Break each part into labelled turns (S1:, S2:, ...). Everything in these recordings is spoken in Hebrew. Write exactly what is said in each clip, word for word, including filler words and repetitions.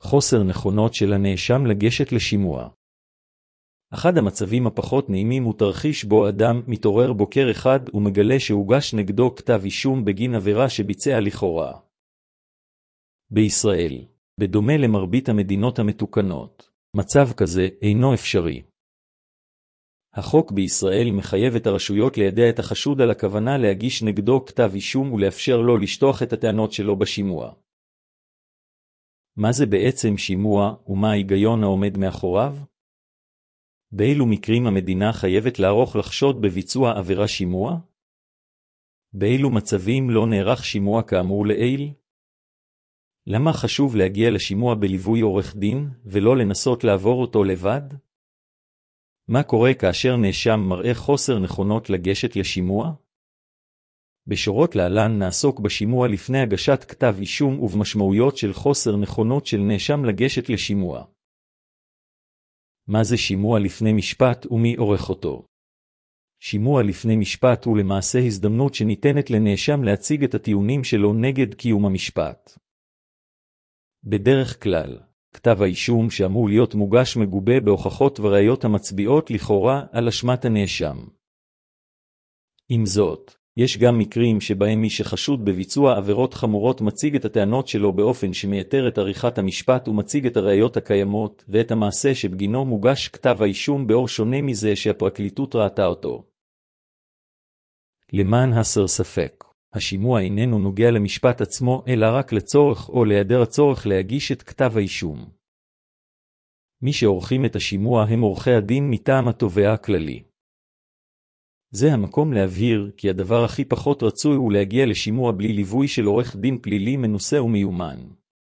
S1: חוסר נכונות של הנאשם לגשת לשימוע. אחד המצבים הפחות נעימים הוא תרחיש בו אדם מתעורר בוקר אחד ומגלה שהוגש נגדו כתב אישום בגין עבירה שביצע לכאורה. בישראל, בדומה למרבית המדינות המתוקנות, מצב כזה אינו אפשרי. החוק בישראל מחייב את הרשויות לידע את החשוד על הכוונה להגיש נגדו כתב אישום ולאפשר לו לשטוח את הטענות שלו בשימוע. מה זה בעצם שימוע ומה ההיגיון העומד מאחוריו? באילו מקרים המדינה חייבת לערוך לחשוד בביצוע עבירה שימוע? באילו מצבים לא נערך שימוע כאמור לעיל? למה חשוב להגיע לשימוע בליווי עורך דין ולא לנסות לעבור אותו לבד? מה קורה כאשר נאשם מראה חוסר נכונות לגשת לשימוע? בשורות להלן נעסוק בשימוע לפני הגשת כתב אישום ובמשמעויות של חוסר נכונות של נאשם לגשת לשימוע. מה זה שימוע לפני משפט ומי עורך אותו? שימוע לפני משפט הוא למעשה הזדמנות שניתנת לנאשם להציג את הטיעונים שלו נגד קיום המשפט. בדרך כלל, כתב האישום שאמור להיות מוגש מגובה בהוכחות וראיות המצביעות לכאורה על אשמת הנאשם. עם זאת, יש גם מקרים שבהם מי שחשוד בביצוע עבירות חמורות מציג את הטענות שלו באופן שמייתר את עריכת המשפט ומציג את הראיות הקיימות ואת המעשה שבגינו מוגש כתב האישום באור שונה מזה שהפרקליטות ראתה אותו. למען הסר ספק, השימוע איננו נוגע למשפט עצמו אלא רק לצורך או להיעדר הצורך להגיש את כתב האישום. מי שעורכים את השימוע הם עורכי הדין מטעם התובע הכללי. זה המקום להבהיר כי הדבר הכי פחות רצוי הוא להגיע לשימוע בלי ליווי של עורך דין פלילי מנוסה ומיומן.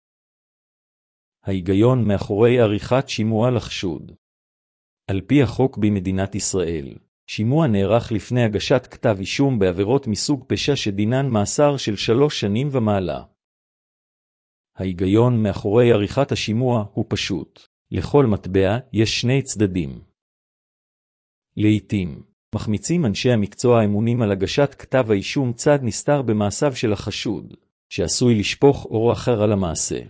S1: ההיגיון מאחורי עריכת שימוע לחשוד. על פי החוק במדינת ישראל, שימוע נערך לפני הגשת כתב אישום בעבירות מסוג פשע שדינן מאסר של שלוש שנים ומעלה. ההיגיון מאחורי עריכת השימוע הוא פשוט. לכל מטבע יש שני צדדים. לעתים, מחמיצים אנשי המקצוע האמונים על הגשת כתב האישום צד נסתר במעשיו של החשוד, שעשוי לשפוך אור אחר על המעשה.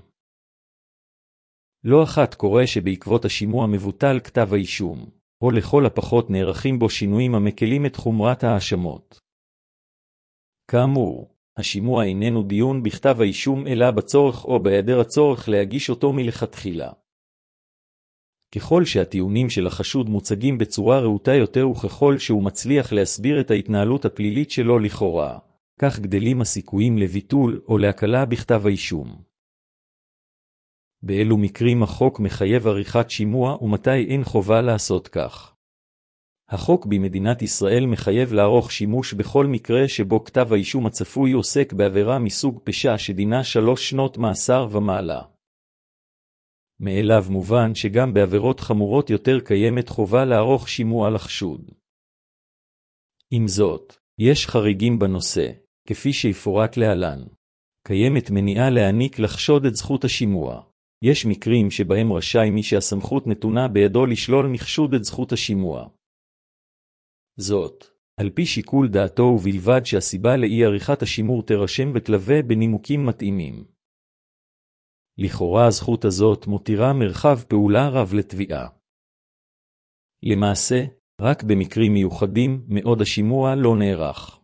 S1: לא אחת קורה שבעקבות השימוע מבוטל כתב האישום, או לכל הפחות נערכים בו שינויים המקלים את חומרת האשמות. כאמור, השימוע איננו דיון בכתב האישום אלא בצורך או בהיעדר הצורך להגיש אותו מלכתחילה. ככל שהטיעונים של החשוד מוצגים בצורה רהוטה יותר וככל שהוא מצליח להסביר את ההתנהלות הפלילית שלו לכאורה, כך גדלים הסיכויים לביטול או להקלה בכתב האישום. באילו מקרים החוק מחייב עריכת שימוע ומתי אין חובה לעשות כך? החוק במדינת ישראל מחייב לערוך שימוש בכל מקרה שבו כתב האישום הצפוי עוסק בעבירה מסוג פשע שדינה שלוש שנות מאסר ומעלה. מאליו מובן שגם בעבירות חמורות יותר קיימת חובה לערוך שימוע לחשוד. עם זאת, יש חריגים בנושא, כפי שיפורט להלן. קיימת מניעה להעניק לחשוד את זכות השימוע. יש מקרים שבהם רשאי מי שהסמכות נתונה בידו לשלול מחשוד את זכות השימוע. זאת, על פי שיקול דעתו ובלבד שהסיבה לאי עריכת השימור תרשם ותלווה בנימוקים מתאימים. לכאורה הזכות הזאת מותירה מרחב פעולה רב לתביעה. למעשה, רק במקרים מיוחדים מאוד השימוע לא נערך.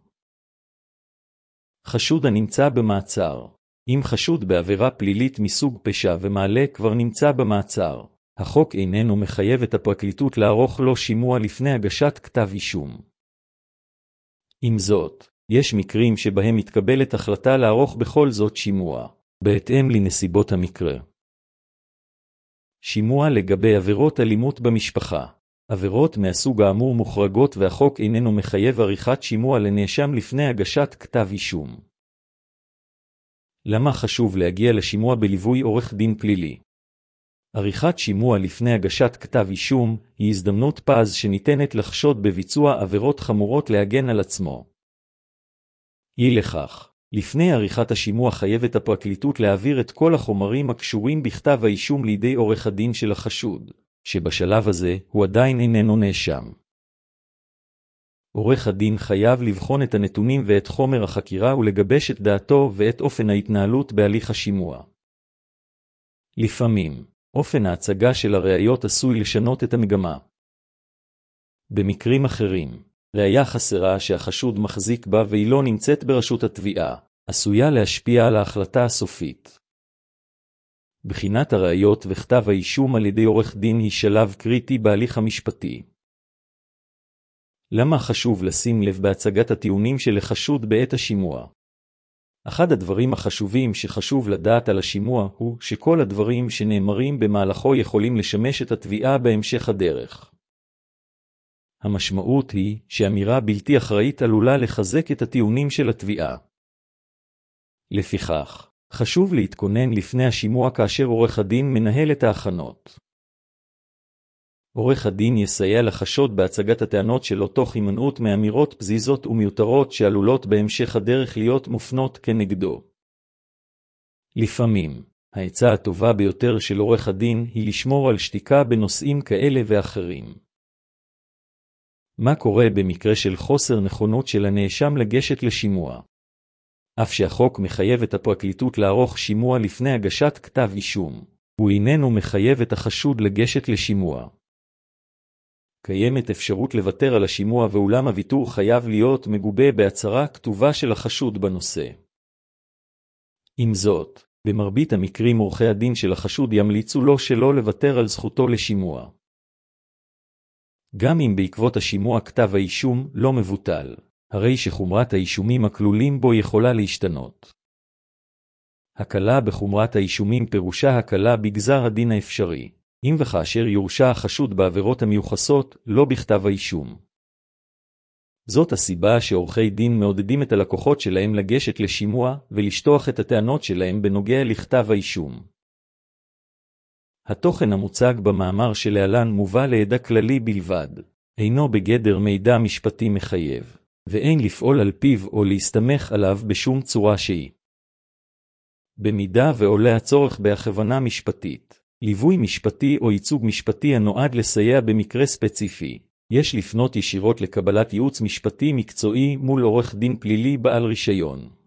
S1: חשוד הנמצא במעצר. אם חשוד בעבירה פלילית מסוג פשע ומעלה כבר נמצא במעצר, החוק איננו מחייב את הפרקליטות לערוך לו שימוע לפני הגשת כתב אישום. עם זאת, יש מקרים שבהם מתקבלת החלטה לערוך בכל זאת שימוע, בהתאם לנסיבות המקרה. שימוע לגבי עבירות אלימות במשפחה. עבירות מהסוג האמור מוחרגות והחוק איננו מחייב עריכת שימוע לנאשם לפני הגשת כתב אישום. למה חשוב להגיע לשימוע בליווי עורך דין פלילי? עריכת שימוע לפני הגשת כתב אישום היא הזדמנות פז שניתנת לחשוד בביצוע עבירות חמורות להגן על עצמו. אי לכך, לפני עריכת השימוע חייבת הפרקליטות להעביר את כל החומרים הקשורים בכתב האישום לידי עורך הדין של החשוד, שבשלב הזה הוא עדיין איננו נאשם. עורך הדין חייב לבחון את הנתונים ואת חומר החקירה ולגבש את דעתו ואת אופן ההתנהלות בהליך השימוע. לפעמים, אופן ההצגה של הראיות עשוי לשנות את המגמה. במקרים אחרים, ראיה חסרה שהחשוד מחזיק בה והיא לא נמצאת ברשות התביעה, עשויה להשפיע על ההחלטה הסופית. בחינת הראיות וכתב האישום על ידי עורך דין היא שלב קריטי בהליך המשפטי. למה חשוב לשים לב בהצגת הטיעונים של החשוד בעת השימוע? אחד הדברים החשובים שחשוב לדעת על השימוע הוא שכל הדברים שנאמרים במהלכו יכולים לשמש את התביעה בהמשך הדרך. המשמעות היא שאמירה בלתי אחראית עלולה לחזק את הטיעונים של התביעה. לפיכך, חשוב להתכונן לפני השימוע כאשר עורך הדין מנהל את ההכנות. עורך הדין יסייע לחשוד בהצגת הטענות שלו תוך הימנעות מאמירות פזיזות ומיותרות שעלולות בהמשך הדרך להיות מופנות כנגדו. לפעמים, העצה הטובה ביותר של עורך הדין היא לשמור על שתיקה בנושאים כאלה ואחרים. מה קורה במקרה של חוסר נכונות של הנאשם לגשת לשימוע? אף שהחוק מחייב את הפרקליטות לערוך שימוע לפני הגשת כתב אישום, הוא איננו מחייב את החשוד לגשת לשימוע. קיימת אפשרות לוותר על השימוע ואולם הוויתור חייב להיות מגובה בהצהרה כתובה של החשוד בנושא. עם זאת, במרבית המקרים עורכי הדין של החשוד ימליצו לו שלא לוותר על זכותו לשימוע. גם אם בעקבות השימוע כתב האישום לא מבוטל, הרי שחומרת האישומים הכלולים בו יכולה להשתנות. הקלה בחומרת האישומים פירושה הקלה בגזר הדין האפשרי, אם וכאשר יורשע החשוד בעבירות המיוחסות לא בכתב האישום. זאת הסיבה שעורכי דין מעודדים את הלקוחות שלהם לגשת לשימוע ולשטוח את הטענות שלהם בנוגע לכתב האישום. התוכן המוצג במאמר שלהלן מובא לידע כללי בלבד, אינו בגדר מידע משפטי מחייב, ואין לפעול על פיו או להסתמך עליו בשום צורה שהיא. במידה ועולה הצורך בהכוונה משפטית, ליווי משפטי או ייצוג משפטי הנועד לסייע במקרה ספציפי, יש לפנות ישירות לקבלת ייעוץ משפטי מקצועי מול עורך דין פלילי בעל רישיון.